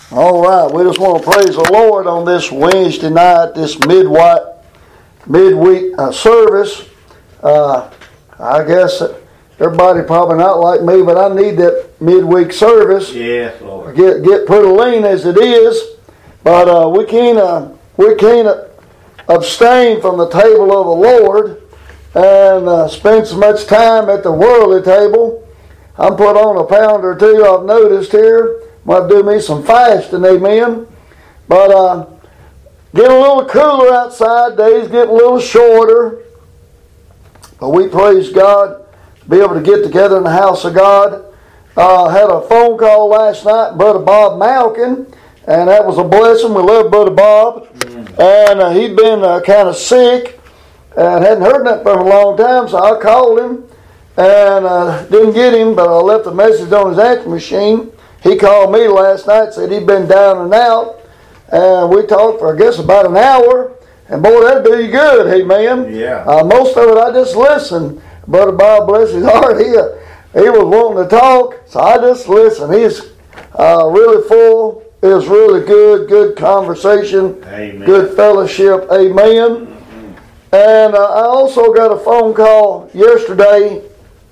All right, we just want to praise the Lord on this Wednesday night, this midweek service. I guess everybody probably not like me, but I need that midweek service. Yes, Lord. Get pretty lean as it is, but we can't abstain from the table of the Lord and spend so much time at the worldly table. I'm put on a pound or two. I've noticed here. Might do me some fasting, amen. But get a little cooler outside. Days get a little shorter. But we praise God to be able to get together in the house of God. Had a phone call last night, Brother Bob Malkin, and that was a blessing. We love Brother Bob. And he'd been kind of sick and hadn't heard nothing from him a long time, so I called him and didn't get him, but I left a message on his answering machine. He called me last night, said he'd been down and out, and we talked for, I guess, about an hour, and boy, that'd do you good, amen. Yeah. Most of it I just listened. Brother Bob, bless his heart, he was wanting to talk, so I just listened. He's really full. It was really good conversation, Amen. Good fellowship, amen. Mm-hmm. And I also got a phone call yesterday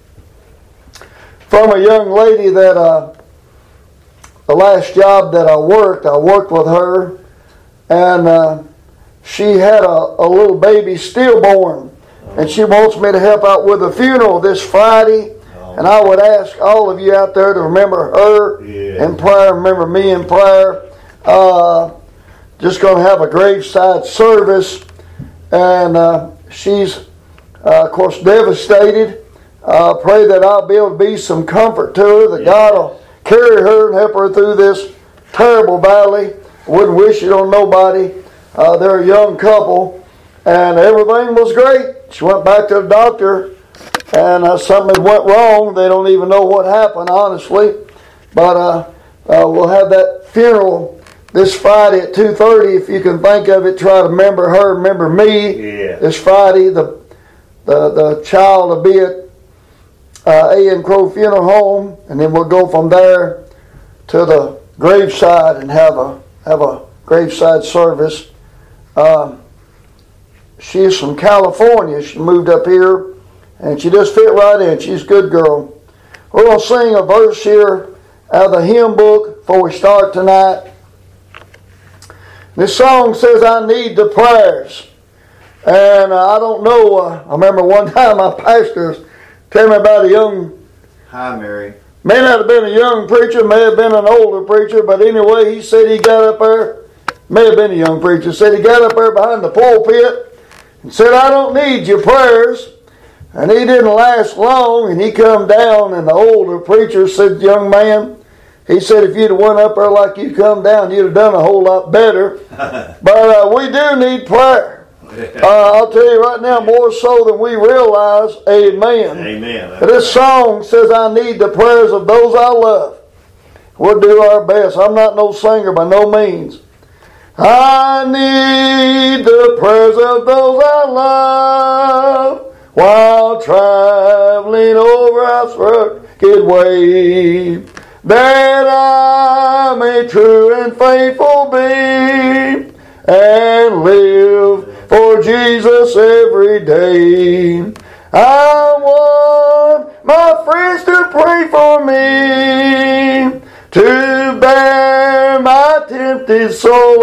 from a young lady that the last job that I worked with her, and she had a little baby stillborn, and she wants me to help out with the funeral this Friday. And I would ask all of you out there to remember her in prayer, remember me in prayer. Just going to have a graveside service, and she's, of course, devastated. Pray that I'll be able to be some comfort to her, that God will carry her and help her through this terrible valley. Wouldn't wish it on nobody. They're a young couple, and everything was great. She went back to the doctor, and something went wrong. They don't even know what happened, honestly. But we'll have that funeral this Friday at 2:30. If you can think of it, try to remember her, remember me. Yeah. This Friday, the child will be at A.M. Crow Funeral Home, and then we'll go from there to the graveside and have a graveside service. She's from California. She moved up here, and she just fit right in. She's a good girl. We're going to sing a verse here out of the hymn book before we start tonight. This song says, "I need the prayers." And I don't know, I remember one time my pastor tell me about a young, Hi, Mary. may not have been a young preacher, may have been an older preacher, but anyway, he said he got up there, may have been a young preacher, said he got up there behind the pulpit and said, "I don't need your prayers." And he didn't last long, and he come down, and the older preacher said, "Young man," he said, "if you'd have went up there like you come down, you'd have done a whole lot better." But we do need prayer. I'll tell you right now, more so than we realize. Amen. Amen. This song says, "I need the prayers of those I love." We'll do our best. I'm not no singer by no means. I need the prayers of those I love while traveling over life's rugged way, that I may true and faithful be and live for Jesus every day. I want my friends to pray for me, to bear my tempted soul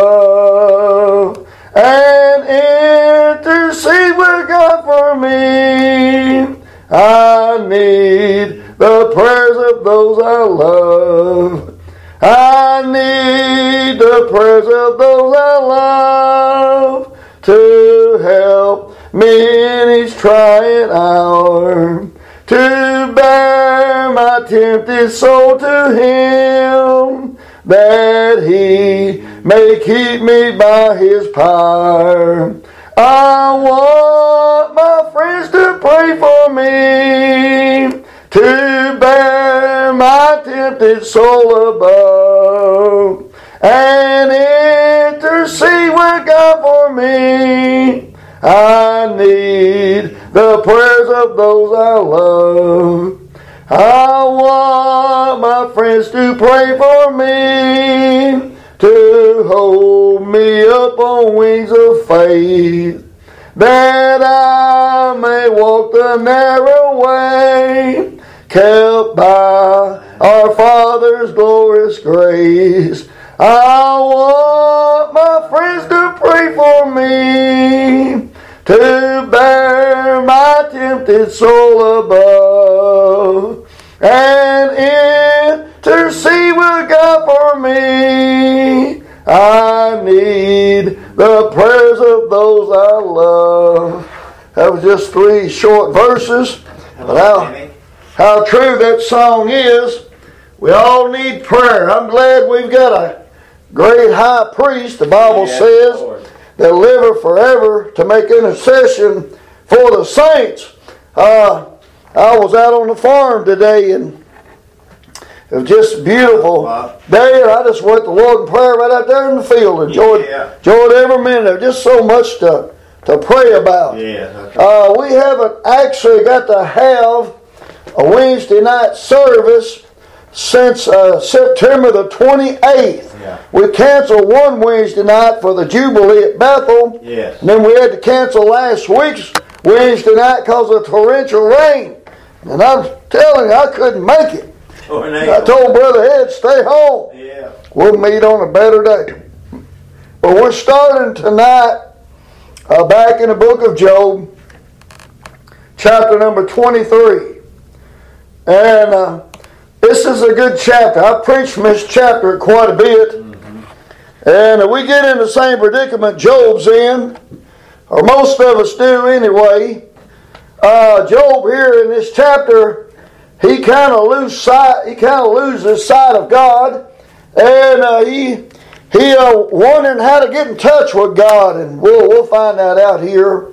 above, and intercede with God for me. I need the prayers of those I love. I need the prayers of those I love to help me in each trying hour, to bear my tempted soul to Him, that He may keep me by His power. I want my friends to pray for me, to bear my tempted soul above, and intercede with God for me. I need the prayers of those I love. I want my friends to pray for me, to hold me up on wings of faith, that I may walk the narrow way, kept by our Father's glorious grace. I want my friends to pray for me, to bear my tempted soul above, and intercede with God for me. I need the prayers of those I love. That was just 3 short verses. But how true that song is. We all need prayer. I'm glad we've got a great high priest, the Bible says, Lord, that liveth forever to make intercession for the saints. I was out on the farm today, and it was just a beautiful day, and I just went to the Lord in prayer right out there in the field. Enjoyed every minute. There's just so much to pray about. We haven't actually got to have a Wednesday night service since September the 28th. We canceled one Wednesday night for the Jubilee at Bethel. And then we had to cancel last week's Wednesday night because of torrential rain. And I'm telling you, I couldn't make it. I told Brother Ed, stay home. We'll meet on a better day. But we're starting tonight back in the book of Job, chapter number 23. And this is a good chapter. I preached from this chapter quite a bit. And we get in the same predicament Job's in, or most of us do anyway. Job here in this chapter, he kind of loses sight of God, and he wondering how to get in touch with God, and we'll find that out here.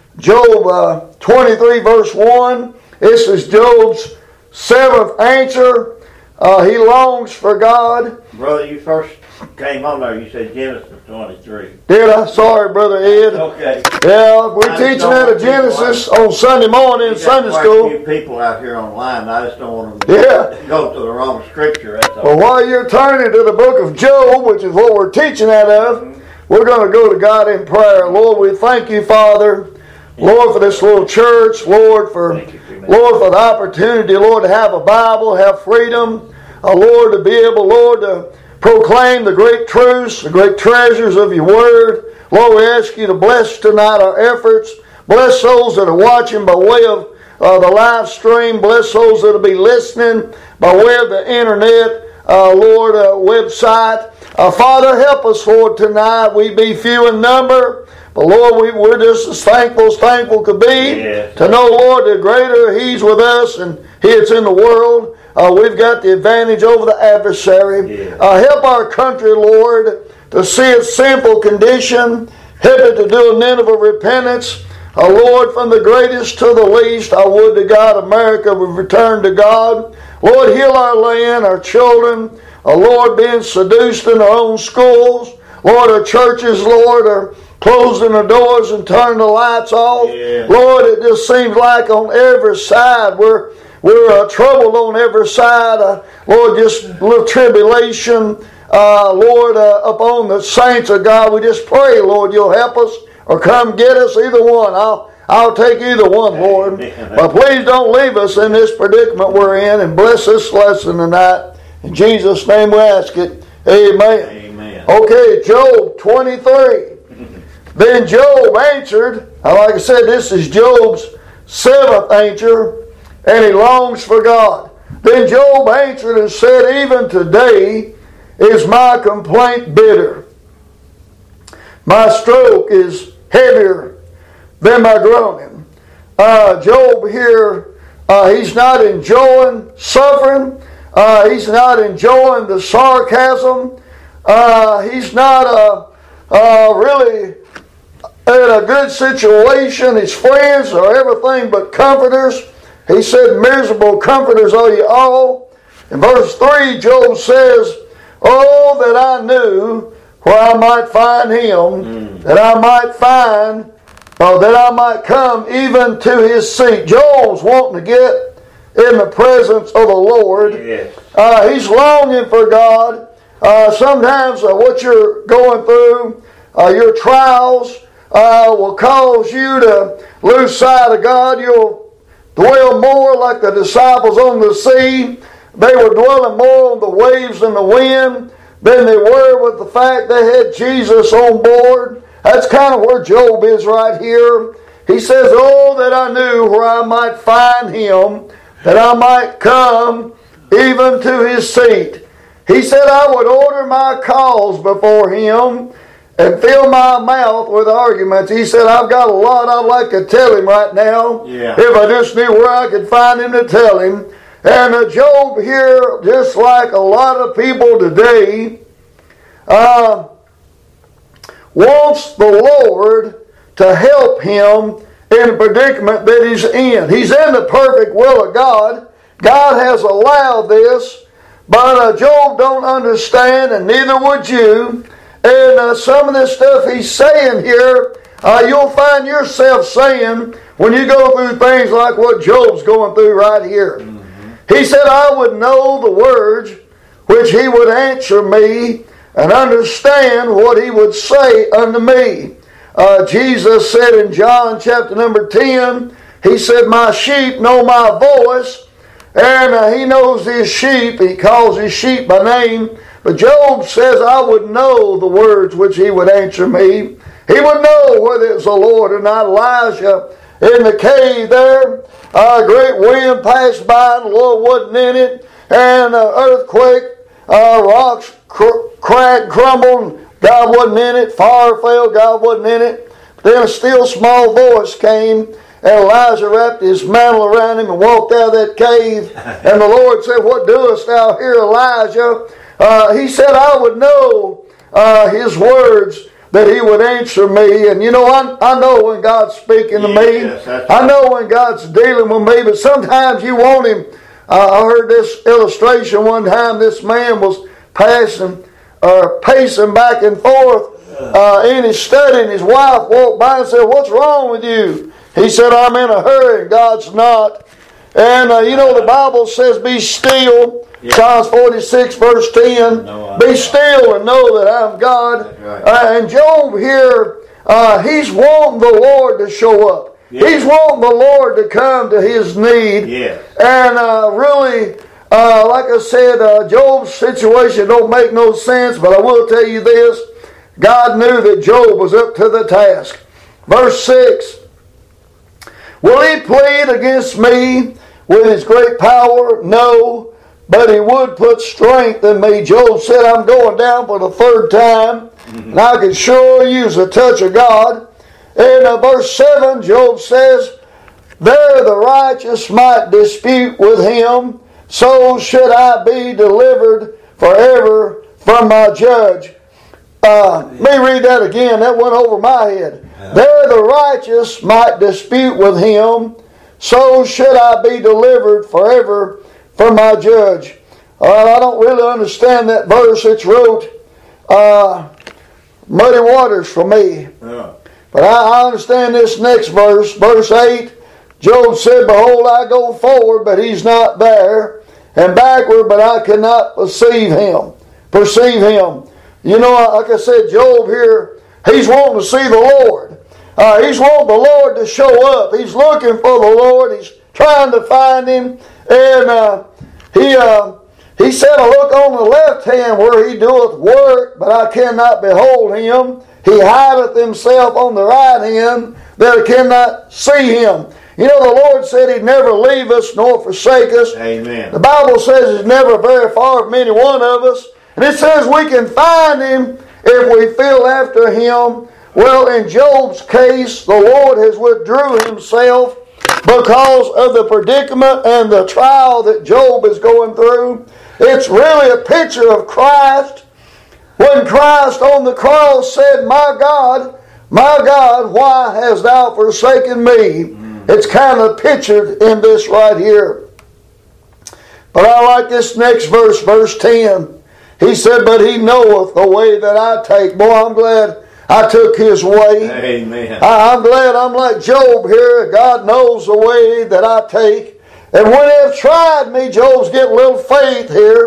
Job 23 verse 1. This is Job's 7th answer. He longs for God. Brother, you first came on there, you said Genesis 23. Did I? Sorry, Brother Ed. Okay. Yeah, we're teaching out of Genesis on Sunday morning in Sunday school. Quite a few people out here online. I just don't want them to go to the wrong scripture. That's all. Well, while you're turning to the book of Job, which is what we're teaching out of, we're going to go to God in prayer. Lord, we thank you, Father. Lord, for this little church. Lord, for the opportunity, Lord, to have a Bible, have freedom. Lord, to be able, Lord, to proclaim the great truths, the great treasures of your word. Lord, we ask you to bless tonight our efforts. Bless those that are watching by way of the live stream. Bless those that will be listening by way of the internet, Lord, website. Father, help us, Lord, tonight. We be few in number, but Lord, we're just as thankful could be to know, Lord, that greater He's with us and He is in the world. We've got the advantage over the adversary. Help our country, Lord, to see its sinful condition. Help it to do a Nineveh repentance. Lord, from the greatest to the least, I would to God America would return to God. Lord, heal our land, our children. Lord, being seduced in our own schools. Lord, our churches, Lord, are closing the doors and turning the lights off. Lord, it just seems like on every side we're troubled on every side. Lord, just a little tribulation. Lord, upon the saints of God, we just pray, Lord, you'll help us or come get us, either one. I'll take either one, Lord. But please don't leave us in this predicament we're in, and bless this lesson tonight. In Jesus' name we ask it. Amen. Okay, Job 23. Then Job answered, like I said, this is Job's 7th answer, and he longs for God. Then Job answered and said, even today is my complaint bitter. My stroke is heavier than my groaning. Job here, he's not enjoying suffering. He's not enjoying the sarcasm. He's not really in a good situation. His friends are everything but comforters. He said, miserable comforters are you all. In verse 3, Job says, oh, that I knew where I might find him, that I might come even to his seat. Job's wanting to get in the presence of the Lord. He's longing for God. sometimes what you're going through, your trials, will cause you to lose sight of God. You'll dwell more like the disciples on the sea. They were dwelling more on the waves and the wind than they were with the fact they had Jesus on board. That's kind of where Job is right here. He says, oh, that I knew where I might find him, that I might come even to his seat. He said, I would order my cause before him and fill my mouth with arguments. He said, I've got a lot I'd like to tell him right now. Yeah. If I just knew where I could find him to tell him. And Job here, just like a lot of people today, wants the Lord to help him in the predicament that he's in. He's in the perfect will of God. God has allowed this, but Job don't understand, and neither would you. And some of this stuff he's saying here, you'll find yourself saying when you go through things like what Job's going through right here. Mm-hmm. He said, I would know the words which he would answer me and understand what he would say unto me. Jesus said in John chapter number 10, he said, my sheep know my voice, and he knows his sheep. He calls his sheep by name. But Job says, I would know the words which he would answer me. He would know whether it's the Lord or not. Elijah in the cave there, a great wind passed by and the Lord wasn't in it, and an earthquake, rocks cracked, crumbled, God wasn't in it. Fire fell, God wasn't in it. Then a still small voice came, and Elijah wrapped his mantle around him and walked out of that cave. And the Lord said, what doest thou here, Elijah? He said, I would know his words, that he would answer me. And you know, I know when God's speaking to me. I know when God's dealing with me. But sometimes you want him. I heard this illustration one time. This man was pacing back and forth in his study, and his wife walked by and said, what's wrong with you? He said, I'm in a hurry, and God's not. And you know, the Bible says, be still. Yeah. Psalms 46 verse 10. Be still and know that I'm God. Right. And Job here, he's wanting the Lord to show up. Yeah. He's wanting the Lord to come to his need. Yeah. And really, like I said, Job's situation don't make no sense, but I will tell you this. God knew that Job was up to the task. Verse 6. Will he plead against me with his great power? No. But he would put strength in me. Job said, I'm going down for the third time. Mm-hmm. And I could sure use a touch of God. In verse 7, Job says, there the righteous might dispute with him. So should I be delivered forever from my judge. Let me read that again. That went over my head. Yeah. There the righteous might dispute with him. So should I be delivered forever from my judge. I don't really understand that verse. It's wrote muddy waters for me. Yeah. But I understand this next verse. Verse 8. Job said, behold, I go forward, but he's not there. And backward, but I cannot perceive him. You know, like I said, Job here, he's wanting to see the Lord. He's wanting the Lord to show up. He's looking for the Lord. He's trying to find him. And he said, I look on the left hand where he doeth work, but I cannot behold him. He hideth himself on the right hand, that I cannot see him. You know, the Lord said he'd never leave us nor forsake us. Amen. The Bible says he's never very far from any one of us. And it says we can find him if we feel after him. Well, in Job's case, the Lord has withdrew himself because of the predicament and the trial that Job is going through. It's really a picture of Christ. When Christ on the cross said, my God, why hast thou forsaken me? It's kind of pictured in this right here. But I like this next verse, verse 10. He said, but he knoweth the way that I take. Boy, I'm glad I took his way. Amen. I'm glad I'm like Job here. God knows the way that I take. And when they've tried me, Job's getting a little faith here.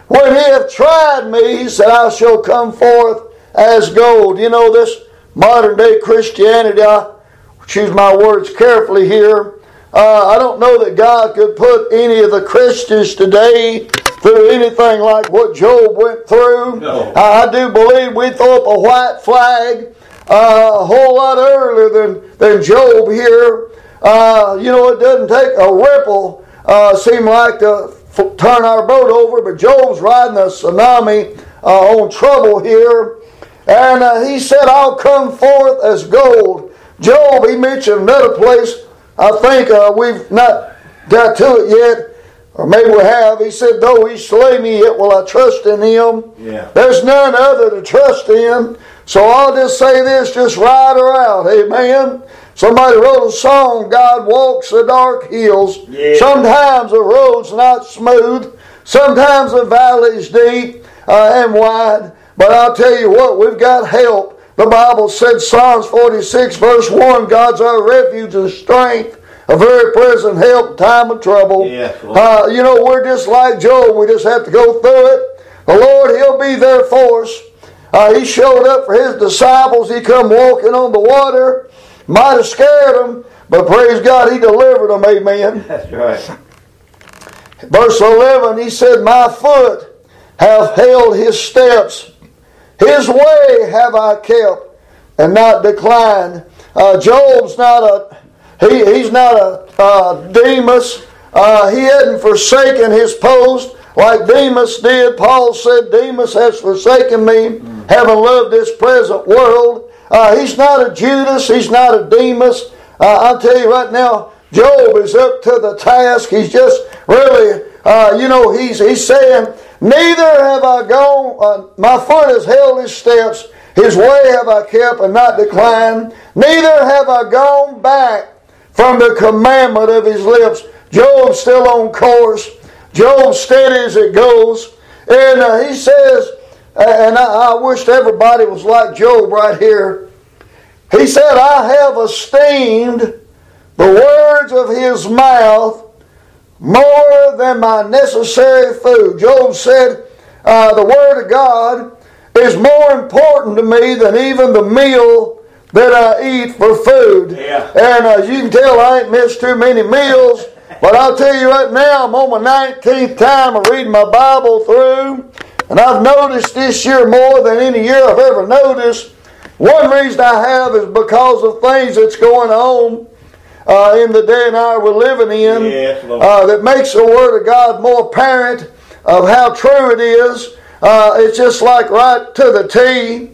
when he hath tried me, he said, I shall come forth as gold. You know, this modern day Christianity, I choose my words carefully here. I don't know that God could put any of the Christians today through anything like what Job went through. No. I do believe we throw up a white flag a whole lot earlier than Job here. You know, it doesn't take a ripple, seem like, to turn our boat over, but Job's riding a tsunami on trouble here. And he said, I'll come forth as gold. Job, he mentioned another place, I think we've not got to it yet, or maybe we have. He said, though he slay me, yet will I trust in him. Yeah. There's none other to trust in. So I'll just say this, just ride her out. Amen. Somebody wrote a song, God walks the dark hills. Yeah. Sometimes the road's not smooth. Sometimes the valley's deep and wide. But I'll tell you what, we've got help. The Bible said, Psalms 46 verse 1, God's our refuge and strength, a very present help in time of trouble. Yes, you know, we're just like Job. We just have to go through it. The Lord, He'll be there for us. He showed up for His disciples. He come walking on the water. Might have scared them, but praise God, He delivered them. Amen. That's right. Verse 11, He said, my foot hath held His steps. His way have I kept and not declined. Job's not he's not a Demas. He hadn't forsaken his post like Demas did. Paul said, Demas has forsaken me, having loved this present world. He's not a Judas. He's not a Demas. I'll tell you right now, Job is up to the task. He's just really, he's saying, neither have I gone, my foot has held His steps, His way have I kept and not declined. Neither have I gone back from the commandment of His lips. Job's still on course. Job's steady as it goes. And he says, and I wish everybody was like Job right here. He said, I have esteemed the words of His mouth more than my necessary food. Job said, the Word of God is more important to me than even the meal that I eat for food. Yeah. And as you can tell, I ain't missed too many meals. But I'll tell you right now, I'm on my 19th time of reading my Bible through. And I've noticed this year more than any year I've ever noticed. One reason I have is because of things that's going on in the day and hour we're living in, yes, that makes the Word of God more apparent of how true it is. It's just like right to the T.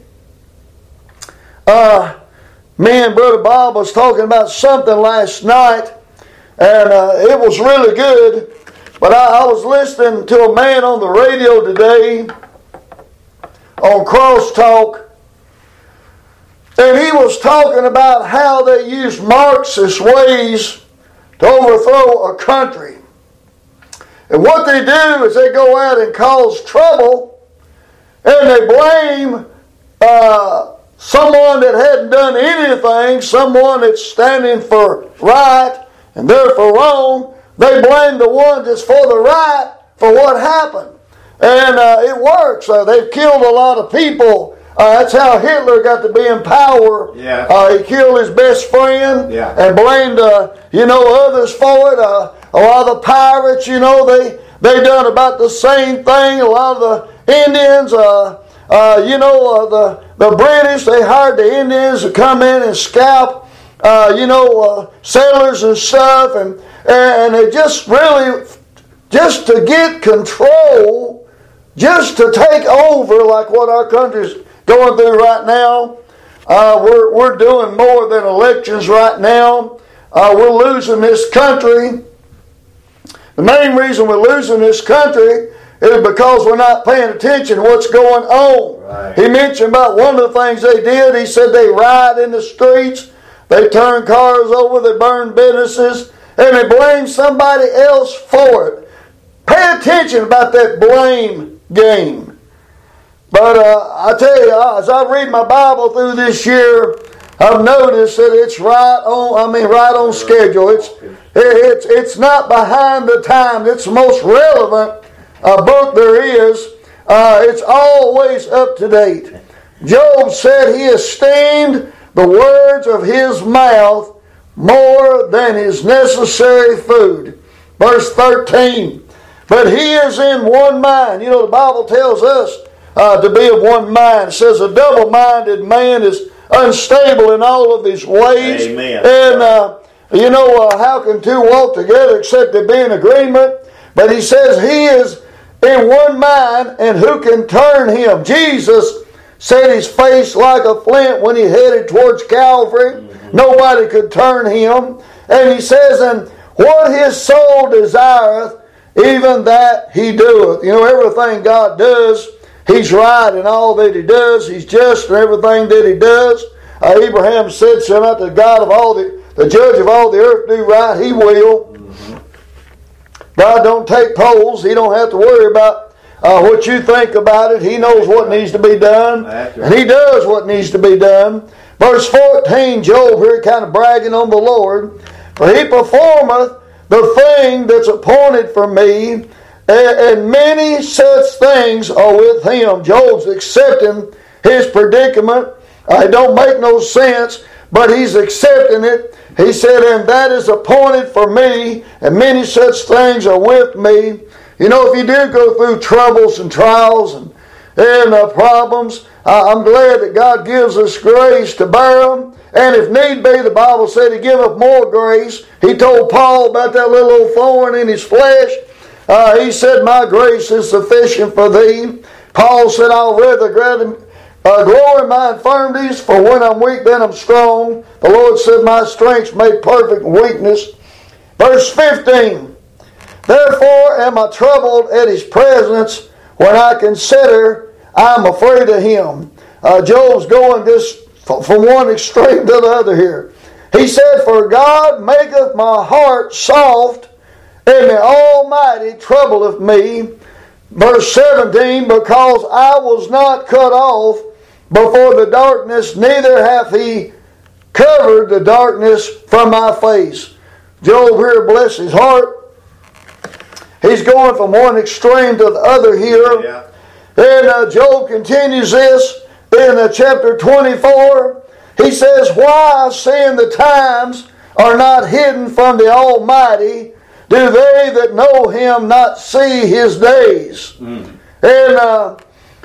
Me and Brother Bob was talking about something last night, and it was really good. But I was listening to a man on the radio today on Crosstalk, and he was talking about how they use Marxist ways to overthrow a country. And what they do is they go out and cause trouble, and they blame someone that hadn't done anything, someone that's standing for right and they're for wrong. They blame the one that's for the right for what happened. And it works. They've killed a lot of people. That's how Hitler got to be in power. Yeah. He killed his best friend, yeah, and blamed others for it. A lot of the pirates, they done about the same thing. A lot of the Indians, the British, they hired the Indians to come in and scalp, sailors and stuff, and they just really, just to get control, just to take over like what our country's going through right now. We're doing more than elections right now. We're losing this country. The main reason we're losing this country is because we're not paying attention to what's going on. Right. He mentioned about one of the things they did. He said they riot in the streets, they turn cars over, they burn businesses, and they blame somebody else for it. Pay attention about that blame game. But I tell you, as I read my Bible through this year, I've noticed that it's right on schedule. It's not behind the time. It's the most relevant book there is, it's always up to date. Job said he esteemed the words of his mouth more than his necessary food. Verse 13. But he is in one mind. You know, the Bible tells us to be of one mind. It says a double-minded man is unstable in all of his ways. Amen. And how can two walk together except they be in agreement? But he says he is in one mind, and who can turn him? Jesus set his face like a flint when he headed towards Calvary. Mm-hmm. Nobody could turn him. And he says, and what his soul desireth, even that he doeth. You know, everything God does, he's right in all that he does. He's just in everything that he does. Abraham said, shall not the God of all the judge of all the earth do right? He will. Mm-hmm. God don't take polls. He don't have to worry about what you think about it. He knows what needs to be done. And he does what needs to be done. Verse 14, Job here kind of bragging on the Lord. For he performeth the thing that's appointed for me, and many such things are with him. Job's accepting his predicament. It don't make no sense, but he's accepting it. He said, and that is appointed for me, and many such things are with me. You know, if you do go through troubles and trials and problems, I'm glad that God gives us grace to bear them. And if need be, the Bible said He giveth more grace. He told Paul about that little old thorn in his flesh. He said, my grace is sufficient for thee. Paul said, I'll rather glory in my infirmities, for when I'm weak, then I'm strong. The Lord said, my strength's made perfect in weakness. Verse 15, therefore am I troubled at His presence. When I consider, I'm afraid of Him. Job's going this from one extreme to the other here. He said, for God maketh my heart soft, and the Almighty troubleth me. Verse 17, because I was not cut off before the darkness, neither hath He covered the darkness from my face. Job here, bless his heart. He's going from one extreme to the other here. Yeah. And Job continues this in chapter 24. He says, why, seeing the times are not hidden from the Almighty, do they that know Him not see His days? Mm. And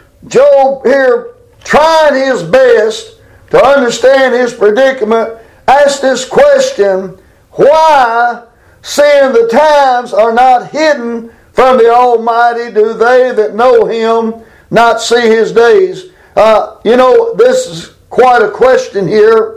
Job here, trying his best to understand his predicament, asked this question, why, seeing the times are not hidden from the Almighty, do they that know Him not see His days? This is quite a question here.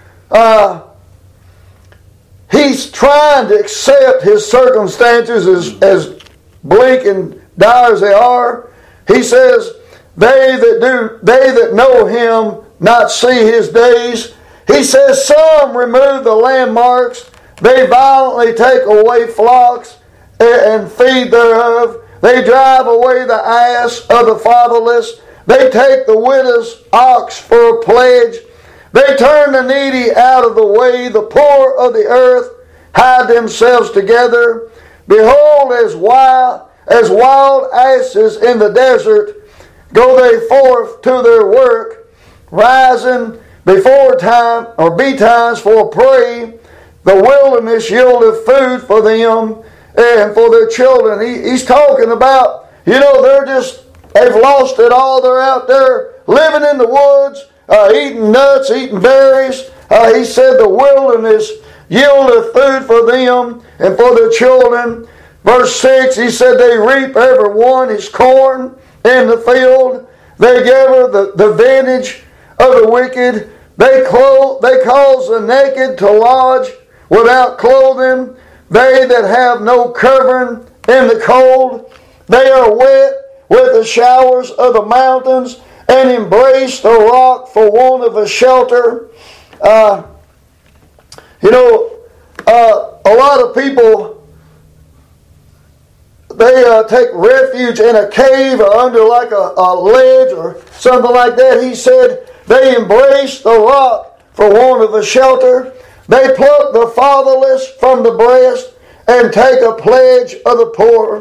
He's trying to accept his circumstances as bleak and dire as they are. He says, they that know Him not see His days. He says, some remove the landmarks. They violently take away flocks and feed thereof. They drive away the ass of the fatherless. They take the widow's ox for a pledge. They turn the needy out of the way. The poor of the earth hide themselves together. Behold, as wild asses in the desert, go they forth to their work, rising before time or betimes for prey. The wilderness yieldeth food for them and for their children. He's talking about, they've lost it all. They're out there living in the woods, eating nuts, eating berries. He said the wilderness yieldeth food for them and for their children. Verse 6, he said they reap every one his corn in the field. They gather the vintage of the wicked. They cause the naked to lodge without clothing. They that have no covering in the cold. They are wet with the showers of the mountains and embrace the rock for want of a shelter. A lot of people, they take refuge in a cave or under like a ledge or something like that. He said they embrace the rock for want of a shelter. They pluck the fatherless from the breast and take a pledge of the poor.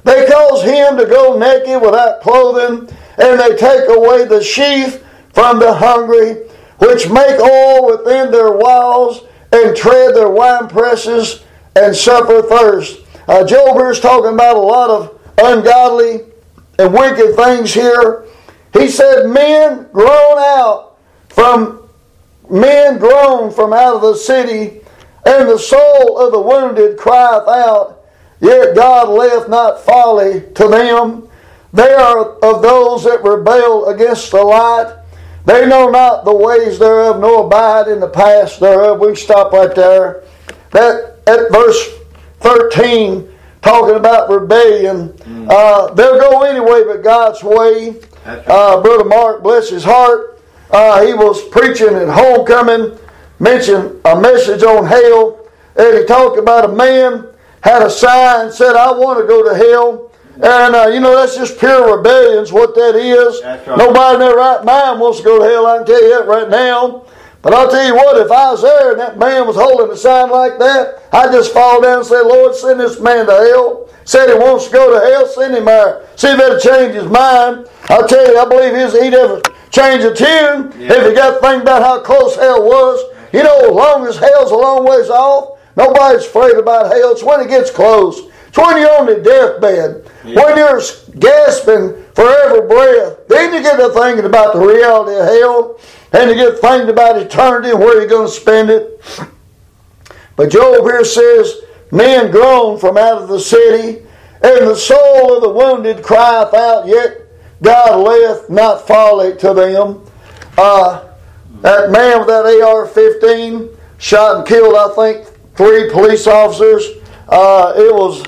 They cause him to go naked without clothing, and they take away the sheaf from the hungry, which make oil within their walls, and tread their wine presses, and suffer thirst. Job here is talking about a lot of ungodly and wicked things here. He said, men groan from out of the city, and the soul of the wounded crieth out, yet God layeth not folly to them. They are of those that rebel against the light. They know not the ways thereof, nor abide in the paths thereof. We can stop right there. That at verse 13, talking about rebellion. They'll go any way but God's way. Brother Mark, bless his heart, he was preaching at homecoming, mentioned a message on hell, and he talked about a man had a sign said, I want to go to hell. And that's just pure rebellion is what that is. Right. Nobody in their right mind wants to go to hell, I can tell you that right now. But I'll tell you what, if I was there and that man was holding a sign like that, I'd just fall down and say, Lord, send this man to hell. Said he wants to go to hell, send him there. See if he'll change his mind. I'll tell you, I believe he'd ever change a tune if he got to think about how close hell was. You know, as long as hell's a long ways off, nobody's afraid about hell. It's when it gets close. It's when you're on the deathbed. When you're gasping for every breath. Then you get to thinking about the reality of hell. And you get thinking about eternity and where you're going to spend it. But Job here says, men groan from out of the city, and the soul of the wounded crieth out, yet God layeth not folly to them. That man with that AR-15 shot and killed, I think, 3 police officers. It was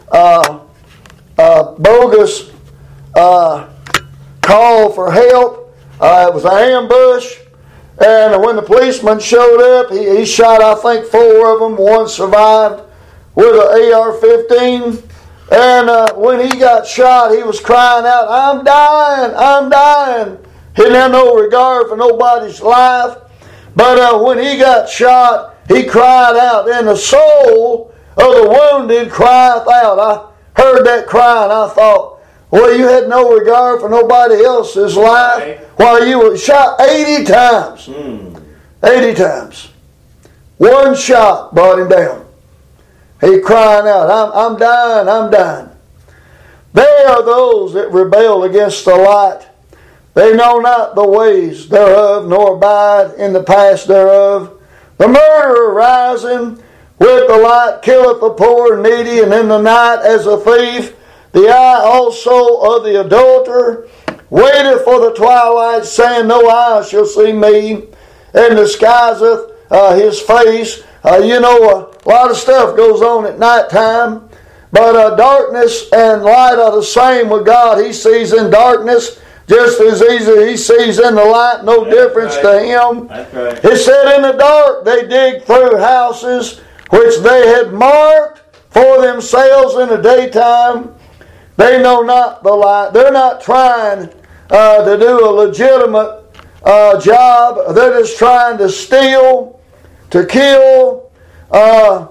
bogus call for help. It was an ambush, and when the policeman showed up, he shot, I think, 4 of them. 1 survived with an AR-15. And when he got shot, he was crying out, I'm dying, I'm dying. He didn't have no regard for nobody's life. But when he got shot, he cried out, and the soul of the wounded crieth out. I heard that cry, and I thought, well, you had no regard for nobody else's life while you were shot 80 times. 80 times. 1 shot brought him down. He crying out, I'm dying, I'm dying. They are those that rebel against the light. They know not the ways thereof, nor abide in the paths thereof. The murderer rising with the light killeth the poor and needy, and in the night as a thief. The eye also of the adulterer waiteth for the twilight, saying, no eye shall see me, and disguiseth his face. A lot of stuff goes on at nighttime, but darkness and light are the same with God. He sees in darkness just as easy he sees in the light, no difference to him. That's right. It said in the dark they dig through houses which they had marked for themselves in the daytime. They know not the light. They're not trying to do a legitimate job. They're just trying to steal, to kill, to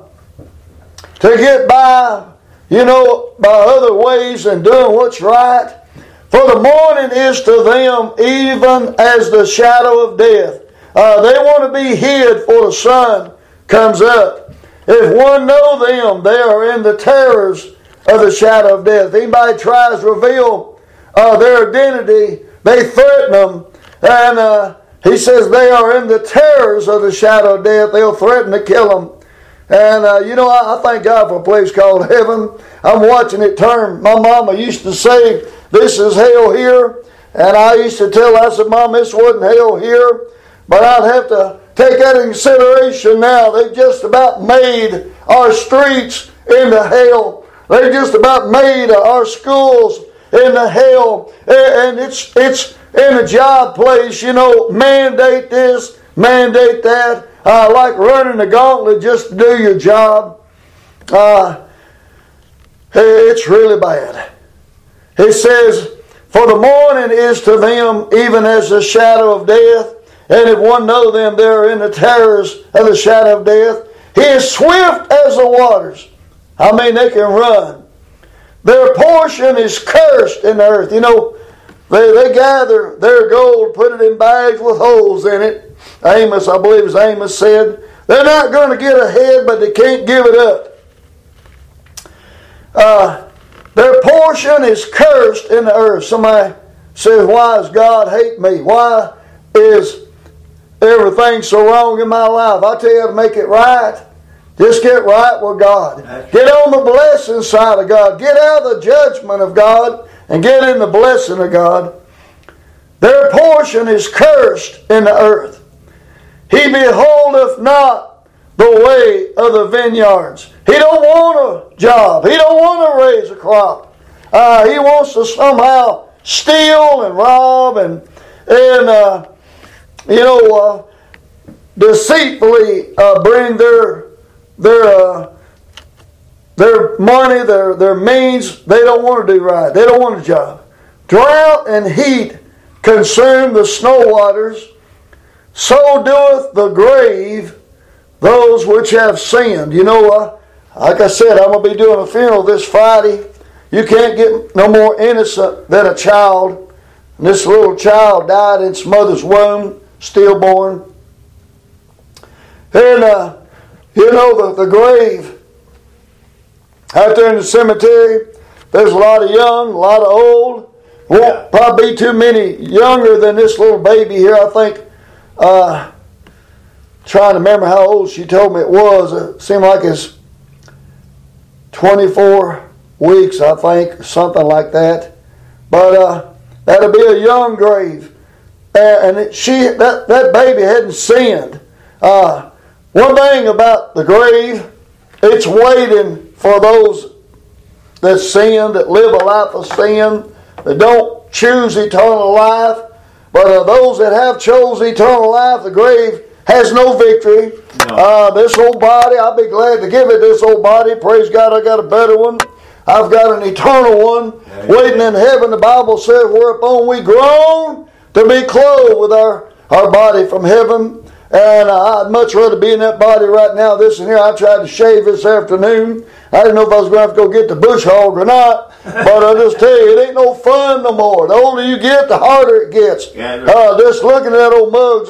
get by, by other ways than doing what's right. For the morning is to them even as the shadow of death. They want to be hid for the sun comes up. If one know them, they are in the terrors of the shadow of death. If anybody tries to reveal their identity, they threaten them. And he says they are in the terrors of the shadow of death. They'll threaten to kill them. And I thank God for a place called heaven. I'm watching it turn. My mama used to say, this is hell here. And I used to tell her, I said, Mom, this wasn't hell here. But I'd have to take that in consideration now. They've just about made our streets into hell. They just about made our schools into hell. And it's in a job place, mandate this, mandate that. Like running the gauntlet just to do your job. It's really bad. It says, for the morning is to them even as the shadow of death. And if one know them, they are in the terrors of the shadow of death. He is swift as the waters. They can run. their portion is cursed in the earth. You know, they gather their gold, put it in bags with holes in it. Amos, I believe as Amos said, they're not going to get ahead, but they can't give it up. Their portion is cursed in the earth. Somebody says, why does God hate me? Why is everything so wrong in my life? I tell you how to make it right. Just get right with God. Get on the blessing side of God. Get out of the judgment of God and get in the blessing of God. Their portion is cursed in the earth. He beholdeth not the way of the vineyards. He don't want a job. He don't want to raise a crop. He wants to somehow steal and rob and deceitfully bring their money, their means. They don't want to do right. They don't want a job. Drought and heat consume the snow waters. So doeth the grave those which have sinned. You know, like I said, I'm going to be doing a funeral this Friday. You can't get no more innocent than a child. And this little child died in its mother's womb, stillborn. And, the grave out there in the cemetery, there's a lot of young, a lot of old. Won't probably be too many younger than this little baby here. I think, trying to remember how old she told me it was. It seemed like it's 24 weeks, I think, or something like that. But that'll be a young grave. And that baby hadn't sinned. One thing about the grave, it's waiting for those that sin, that live a life of sin, that don't choose eternal life. But those that have chose eternal life, the grave has no victory. No. This old body, I'll be glad to give it this old body. Praise God, I got a better one. I've got an eternal one waiting in heaven. The Bible says, whereupon we groan to be clothed with our body from heaven. And I'd much rather be in that body right now. This and here, I tried to shave this afternoon. I didn't know if I was going to have to go get the bush hog or not. But I'll just tell you, it ain't no fun no more. The older you get, the harder it gets. Just looking at that old mug's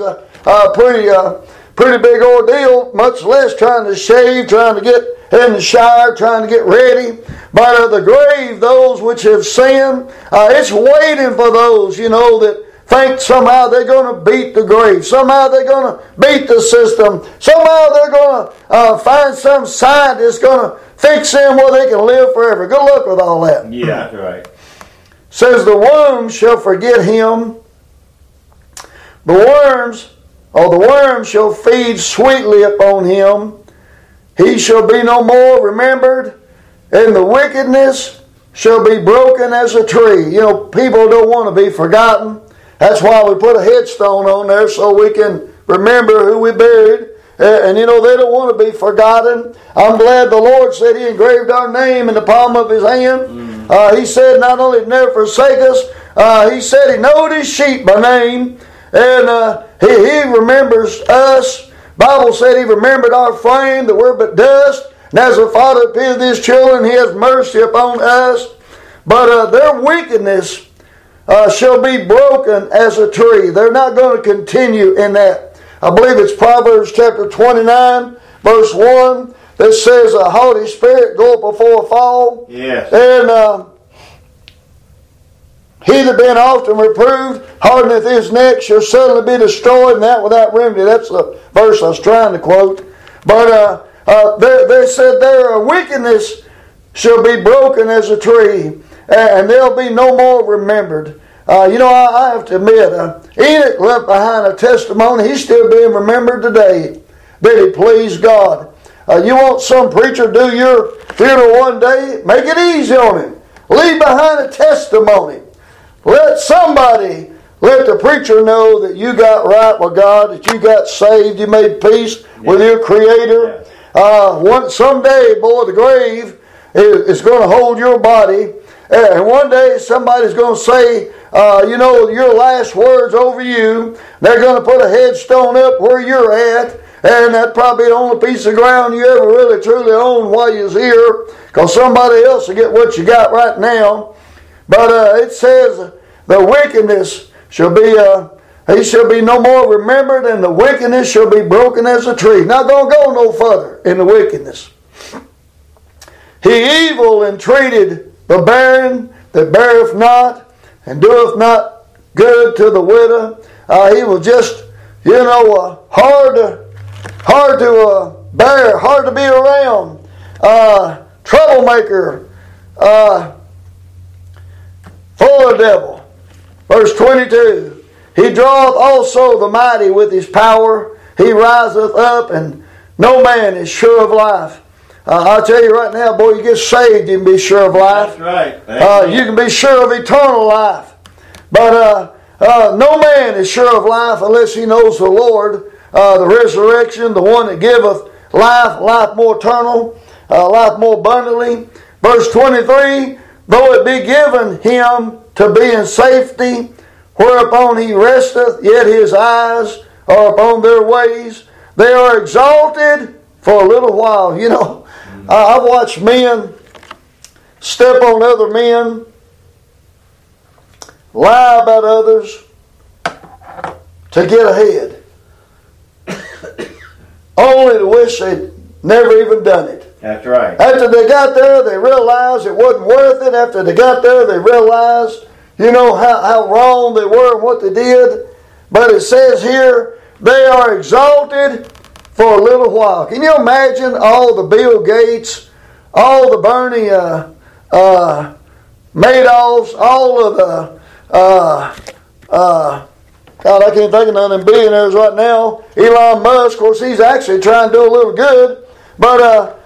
pretty big ordeal, much less trying to shave, trying to get in the shower, trying to get ready. But the grave, those which have sinned, it's waiting for those, that think somehow they're going to beat the grave. Somehow they're going to beat the system. Somehow they're going to find some scientist going to fix them where they can live forever. Good luck with all that. Yeah, that's right. Says the worm shall forget him. The worm shall feed sweetly upon him. He shall be no more remembered, and the wickedness shall be broken as a tree. People don't want to be forgotten. That's why we put a headstone on there so we can remember who we buried. And they don't want to be forgotten. I'm glad the Lord said He engraved our name in the palm of His hand. He said not only never forsake us, He said He knowed His sheep by name. And He remembers us. Bible said He remembered our frame, that we're but dust. And as the Father pitieth His children, He has mercy upon us. But their wickedness shall be broken as a tree. They're not going to continue in that. I believe it's Proverbs chapter 29, verse 1, that says, a haughty spirit goeth before a fall. Yes. And he that been often reproved, hardeneth his neck, shall suddenly be destroyed, and that without remedy. That's the verse I was trying to quote. But they said their wickedness shall be broken as a tree, and they'll be no more remembered. I have to admit, Enoch left behind a testimony. He's still being remembered today that he pleased God. You want some preacher to do your funeral one day? Make it easy on him. Leave behind a testimony. Let the preacher know that you got right with God, that you got saved, you made peace with your Creator. Someday, boy, the grave is going to hold your body. And one day somebody's going to say, your last words over you. They're going to put a headstone up where you're at. And that probably the only piece of ground you ever really truly owned while you was here, because somebody else will get what you got right now. But it says the wickedness shall be, he shall be no more remembered, and the wickedness shall be broken as a tree. Not going to go no further in the wickedness. He evil entreated the barren that beareth not, and doeth not good to the widow. He was just, hard to bear, hard to be around. Troublemaker, full of devil. Verse 22, he draweth also the mighty with his power. He riseth up, and no man is sure of life. I'll tell you right now, boy, you get saved, you can be sure of life. That's right. You can be sure of eternal life. But no man is sure of life unless he knows the Lord, the resurrection, the one that giveth life, life more eternal, life more abundantly. Verse 23, though it be given him to be in safety, whereupon he resteth, yet his eyes are upon their ways. They are exalted for a little while. I've watched men step on other men, lie about others to get ahead. Only to wish they'd never even done it. That's right. After they got there, they realized it wasn't worth it. After they got there, they realized, how wrong they were and what they did. But it says here, they are exalted for a little while. Can you imagine all the Bill Gates, all the Bernie Madoffs, all of the God, I can't think of none of them billionaires right now. Elon Musk, of course, he's actually trying to do a little good. But,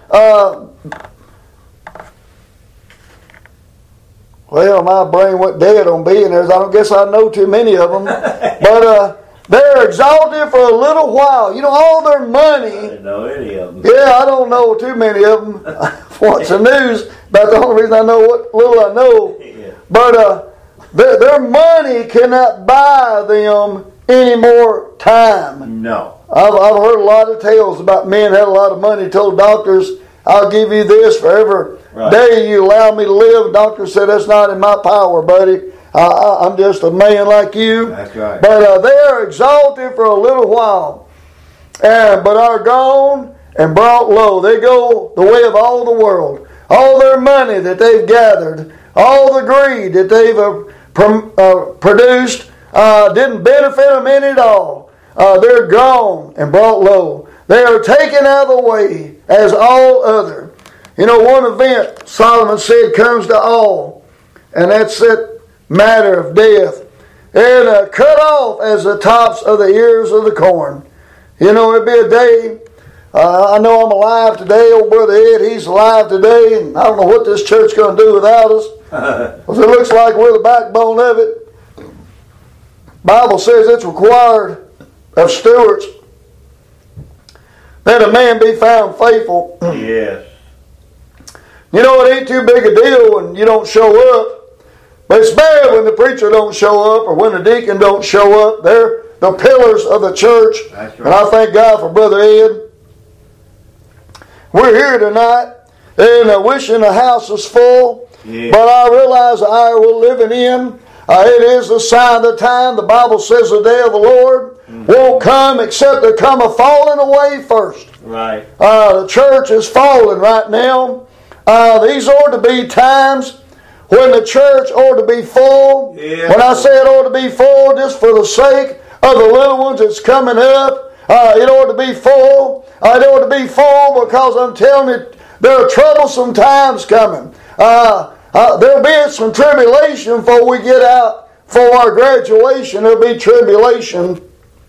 well, my brain went dead on billionaires. I don't guess I know too many of them. But they're exalted for a little while. All their money. I didn't know any of them. Yeah, I don't know too many of them. I watch the news. About the only reason I know what little I know. Yeah. But their money cannot buy them any more time. No. I've heard a lot of tales about men had a lot of money, told doctors, I'll give you this for every day you allow me to live. Doctor said, that's not in my power, buddy. I'm just a man like you. That's right. But they are exalted for a little while, but are gone and brought low. They go the way of all the world. All their money that they've gathered, all the greed that they've produced, didn't benefit them any at all. They're gone and brought low. They are taken out of the way as all other. One event Solomon said comes to all, and that's that matter of death. And cut off as the tops of the ears of the corn. It'd be a day. I know I'm alive today. Old Brother Ed, he's alive today, and I don't know what this church's going to do without us. Because it looks like we're the backbone of it. Bible says it's required of stewards that a man be found faithful. Yes. It ain't too big a deal when you don't show up. But it's bad when the preacher don't show up or when the deacon don't show up. They're the pillars of the church. That's right. And I thank God for Brother Ed. We're here tonight and wishing the house was full. Yeah. But I realize the hour we're living in, it is the sign of the time. The Bible says the day of the Lord won't come except there come a falling away first. Right. The church is falling right now. These ought to be times when the church ought to be full. Yeah. When I say it ought to be full, just for the sake of the little ones that's coming up, it ought to be full. It ought to be full because I'm telling you, there are troublesome times coming. There'll be some tribulation before we get out for our graduation. There'll be tribulation.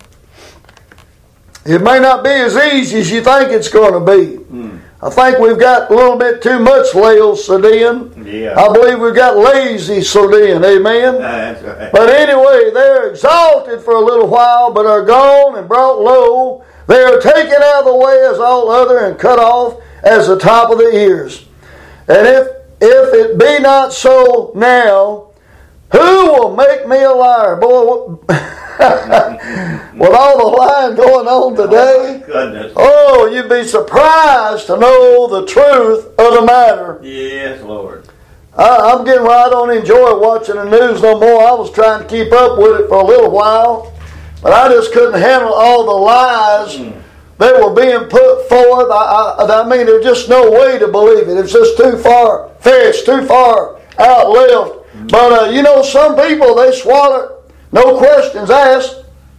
It may not be as easy as you think it's going to be. I think we've got a little bit too much Laodicean. Yeah. I believe we've got lazy Sodian. Amen? That's right. But anyway, they're exalted for a little while, but are gone and brought low. They are taken out of the way as all other and cut off as the top of the ears. And if it be not so now, who will make me a liar? Boy, with all the lying going on today, goodness. Oh, you'd be surprised to know the truth of the matter. Yes, Lord. I'm getting where I don't enjoy watching the news no more. I was trying to keep up with it for a little while, but I just couldn't handle all the lies that were being put forth. I mean, there's just no way to believe it. It's just too far fetched, too far out left. But you know, some people, they swallow it, no questions asked.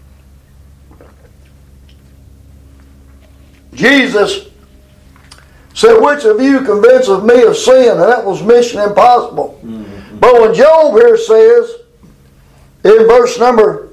Jesus said, which of you convinces me of sin? And that was mission impossible. Mm-hmm. But when Job here says, in verse number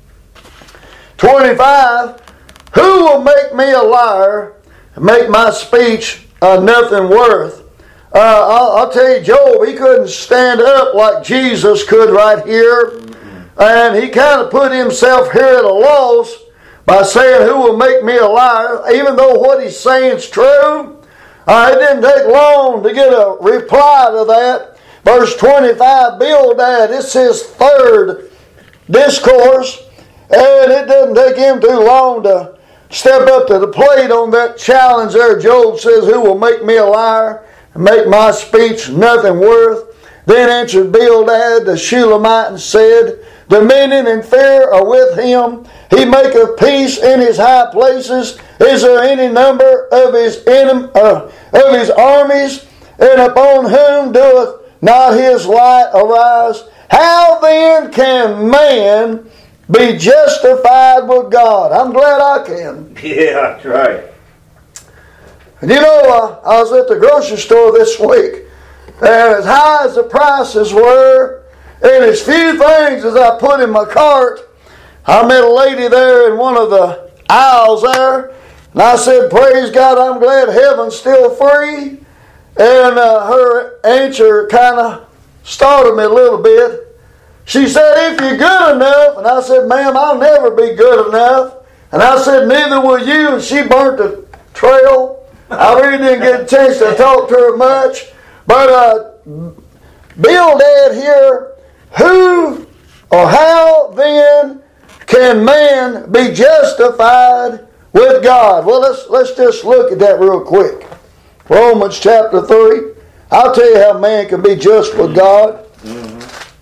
25, who will make me a liar and make my speech nothing worth? I'll tell you, Job, he couldn't stand up like Jesus could right here. Mm-hmm. And he kind of put himself here at a loss by saying, who will make me a liar? Even though what he's saying is true. It didn't take long to get a reply to that. Verse 25, Bildad, it's his third discourse. And it doesn't take him too long to step up to the plate on that challenge there. Job says, who will make me a liar and make my speech nothing worth? Then answered Bildad the Shulamite and said, dominion and fear are with him. He maketh peace in his high places. Is there any number of his armies? And upon whom doeth not his light arise? How then can man be justified with God? I'm glad I can. Yeah, that's right. And you know, I was at the grocery store this week, and as high as the prices were, and as few things as I put in my cart, I met a lady there in one of the aisles there, and I said, praise God, I'm glad heaven's still free. And her answer kind of startled me a little bit. She said, if you're good enough, and I said, ma'am, I'll never be good enough. And I said, neither will you, and she burnt the trail. I really didn't get a chance to talk to her much. But Bildad here, who or how then can man be justified with God? Well, let's just look at that real quick. Romans chapter 3. I'll tell you how man can be just with God. Mm-hmm.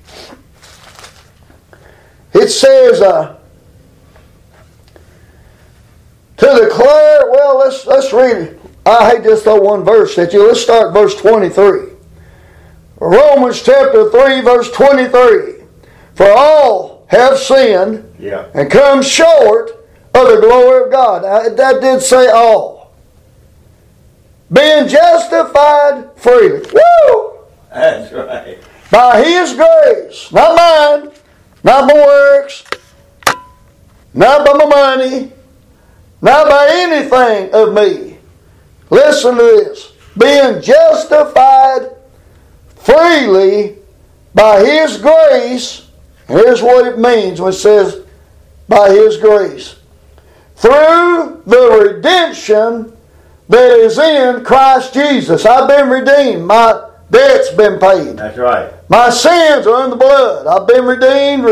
It says, to declare, well, let's read it. I hate just throw one verse at you. Let's start verse 23. Romans chapter 3, verse 23. For all have sinned and come short of the glory of God. That did say all. Being justified freely. Woo! That's right. By His grace. Not mine. Not my works. Not by my money. Not by anything of me. Listen to this. Being justified freely by His grace. And here's what it means when it says by His grace. Through the redemption that is in Christ Jesus. I've been redeemed. My debt's been paid. That's right. My sins are in the blood. I've been redeemed.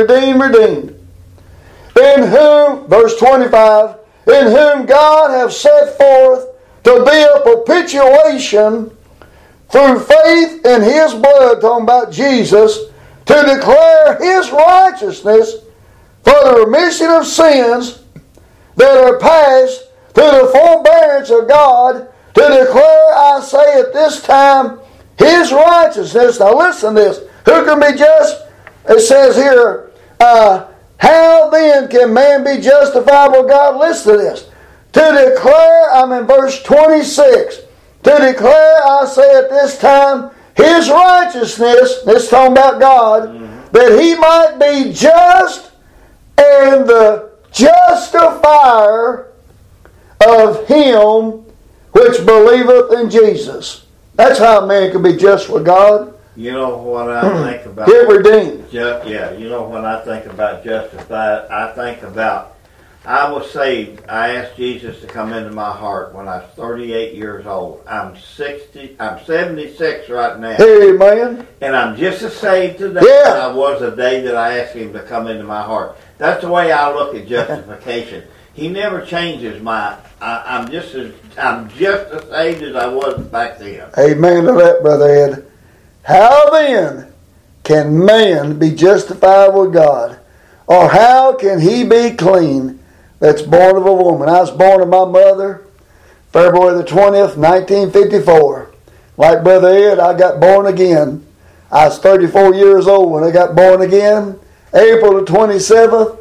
In whom, verse 25, in whom God hath set forth to be a propitiation through faith in His blood, talking about Jesus, to declare His righteousness for the remission of sins that are past through the forbearance of God, to declare, I say at this time, His righteousness. Now listen to this. Who can be just? It says here, how then can man be justified with God? Listen to this. To declare, I'm in verse 26. To declare, I say at this time, His righteousness, this is talking about God, that He might be just and the justifier of him which believeth in Jesus. That's how a man can be just with God. You know what I think about? Get redeemed. You know when I think about justified, I think about, I was saved. I asked Jesus to come into my heart when I was 38 years old. I'm 76 right now. Amen. And I'm just as saved today as I was the day that I asked Him to come into my heart. That's the way I look at justification. He never changes my. I'm just as saved as I was back then. Amen to that, Brother Ed. How then can man be justified with God? Or how can he be clean that's born of a woman? I was born of my mother February the 20th, 1954. Like Brother Ed, I got born again. I was 34 years old when I got born again. April the 27th,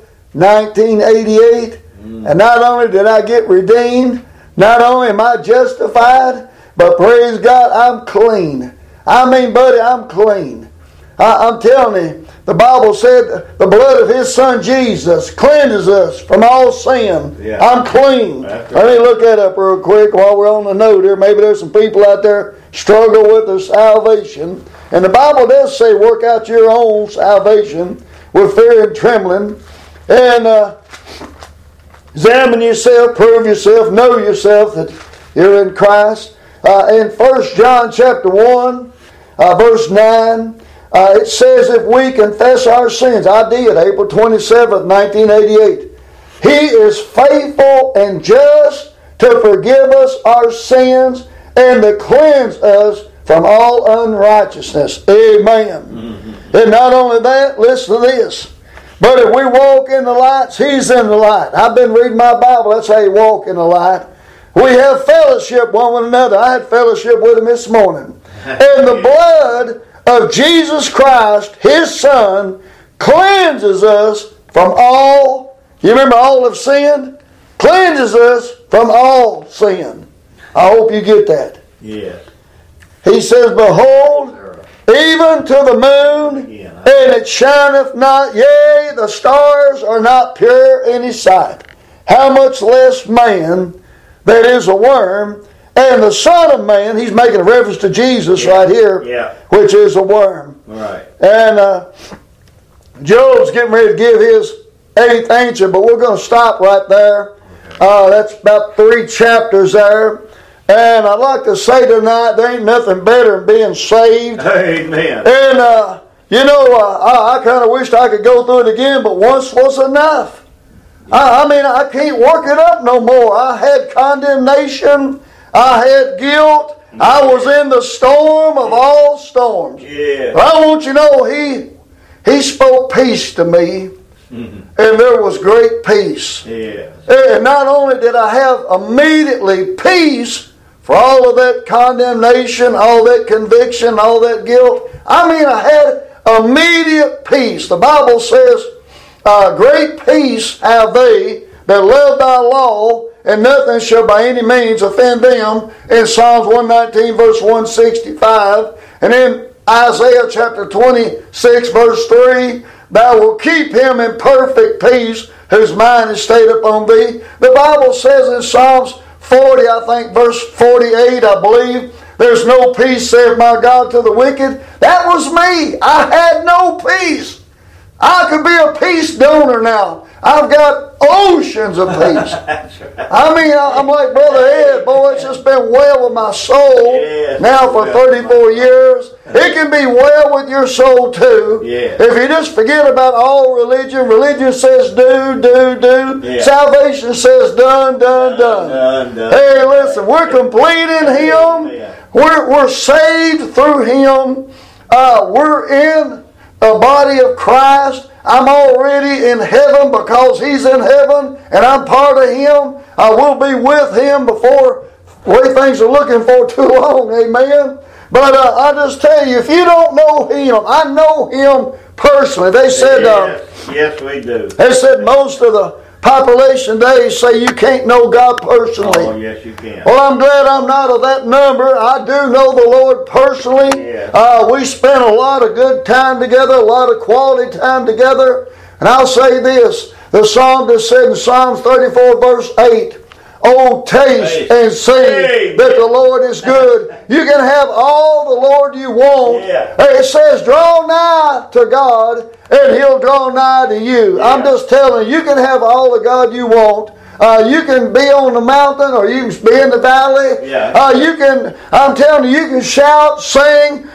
1988. And not only did I get redeemed, not only am I justified, but praise God, I'm clean. I mean, buddy, I'm clean. I'm telling you, the Bible said the blood of His Son Jesus cleanses us from all sin. Yeah. I'm clean. That's Let me look that up real quick while we're on the note here. Maybe there's some people out there struggle with their salvation. And the Bible does say work out your own salvation with fear and trembling. And examine yourself, prove yourself, know yourself that you're in Christ. In 1 John chapter 1, verse 9, it says if we confess our sins, I did, April 27th, 1988. He is faithful and just to forgive us our sins and to cleanse us from all unrighteousness. Amen. Mm-hmm. And not only that, listen to this. But if we walk in the light, He's in the light. I've been reading my Bible. That's how you walk in the light. We have fellowship one with another. I had fellowship with Him this morning. And the blood of Jesus Christ, His Son, cleanses us from all. You remember all have sinned? Cleanses us from all sin. I hope you get that. Yes. He says, behold, even to the moon, and it shineth not, yea, the stars are not pure in His sight. How much less man that is a worm, and the Son of Man, He's making a reference to Jesus right here, which is a worm. Right. And Job's getting ready to give his 8th answer, but we're going to stop right there. That's about 3 chapters there. And I'd like to say tonight, there ain't nothing better than being saved. Amen. And, I kind of wished I could go through it again, but once was enough. I can't work it up no more. I had condemnation. I had guilt. I was in the storm of all storms. Yeah. But I want you to know, He spoke peace to me. Mm-hmm. And there was great peace. Yeah. And not only did I have immediately peace for all of that condemnation, all that conviction, all that guilt, I had immediate peace. The Bible says, great peace have they that love Thy law, and nothing shall by any means offend them, in Psalms 119 verse 165. And in Isaiah chapter 26 verse 3, Thou wilt keep him in perfect peace, whose mind is stayed upon Thee. The Bible says in Psalms 40, I think verse 48, I believe, there's no peace, saith my God, to the wicked. That was me. I had no peace. I could be a peace donor now. I've got oceans of peace. I'm like Brother Ed, boy, it's just been well with my soul now for 34 years. It can be well with your soul too. If you just forget about all religion, religion says do. Salvation says done. Hey, listen, we're complete in Him. We're saved through Him. We're in the body of Christ. I'm already in heaven because He's in heaven and I'm part of Him. I will be with Him before the way things are looking for too long. Amen. But I just tell you, if you don't know Him, I know Him personally. They said, yes, we do. They said most of the population today say you can't know God personally. Oh, yes, you can. Well, I'm glad I'm not of that number. I do know the Lord personally. We spent a lot of good time together, a lot of quality time together. And I'll say this, the psalmist said in Psalms 34 verse 8, oh, taste and see that the Lord is good. You can have all the Lord you want. It says, draw nigh to God, and He'll draw nigh to you. I'm just telling you, you can have all the God you want. You can be on the mountain, or you can be in the valley. I'm telling you, you can shout, sing,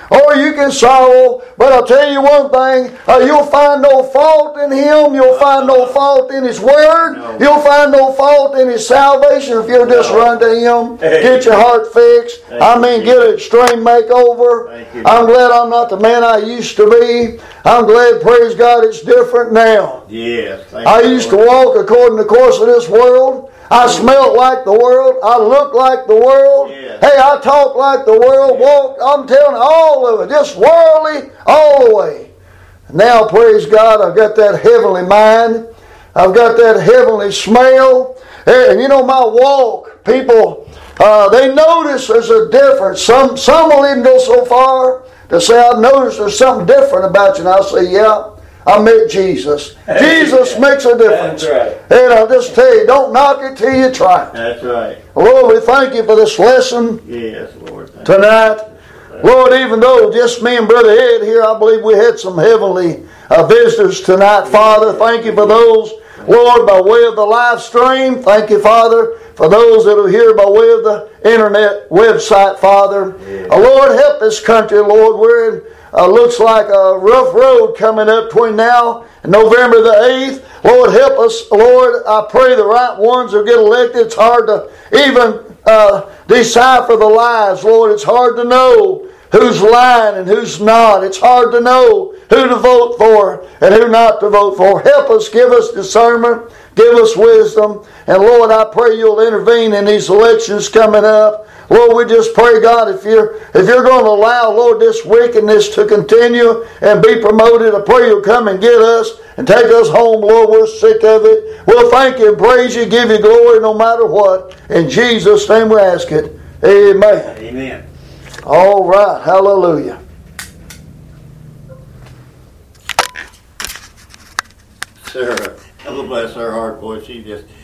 or you can sorrow. But I'll tell you one thing, you'll find no fault in Him. You'll find no fault in His Word. No. You'll find no fault in His salvation if you'll just run to Him. Get your heart fixed. Get an extreme makeover. I'm glad I'm not the man I used to be. I'm glad, praise God, it's different now. Yes. I used to walk according to the course of this world. I smelled like the world. I looked like the world. Yes. Hey, I talked like the world. Walked, I'm telling you, all of it. Just worldly all the way. Now, praise God, I've got that heavenly mind. I've got that heavenly smell. And you know, my walk, people, they notice there's a difference. Some will even go so far to say, I've noticed there's something different about you. And I'll say, yeah, I met Jesus. Jesus makes a difference. That's right. And I'll just tell you, don't knock it till you try it. That's right. Lord, we thank you for this lesson Yes, Lord. Thank tonight. Lord, even though just me and Brother Ed here, I believe we had some heavenly visitors tonight. Father, thank you for those, Lord, by way of the live stream. Thank you, Father, for those that are here by way of the internet website, Father. Lord, help this country, Lord. We're in looks like a rough road coming up between now and November the 8th. Lord, help us, Lord. I pray the right ones will get elected. It's hard to even decipher the lies, Lord. It's hard to know who's lying and who's not. It's hard to know who to vote for and who not to vote for. Help us, give us discernment, give us wisdom. And Lord, I pray you'll intervene in these elections coming up. Lord, we just pray, God, if you're going to allow, Lord, this wickedness to continue and be promoted, I pray you'll come and get us and take us home, Lord. We're sick of it. We'll thank you and praise you, give you glory no matter what. In Jesus' name we ask it. Amen. Amen. All right. Hallelujah. Sarah, oh bless her heart, boy, she just